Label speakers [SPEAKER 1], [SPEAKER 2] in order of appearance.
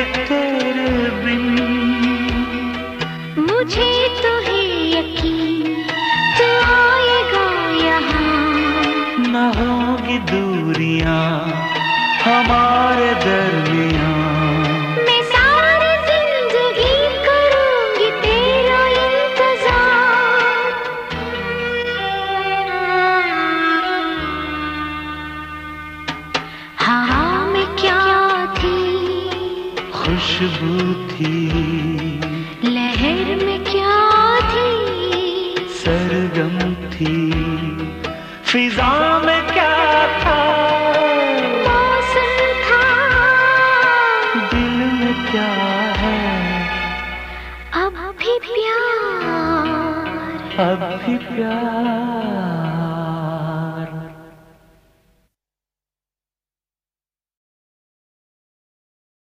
[SPEAKER 1] तेरे बिन।
[SPEAKER 2] मुझे तो है यकीन तू आएगा यहाँ,
[SPEAKER 1] न होगी दूरियां हमारे दरमियां।
[SPEAKER 2] मैं सारी जिंदगी करूंगी तेरा इंतजार। हवा में क्या थी,
[SPEAKER 1] खुशबू थी,
[SPEAKER 2] लहर में क्या थी,
[SPEAKER 1] सरगम थी, फिजा में क्या था,
[SPEAKER 2] मौसम था,
[SPEAKER 1] दिल में क्या है,
[SPEAKER 2] अब भी प्यार,
[SPEAKER 1] अब भी प्यार।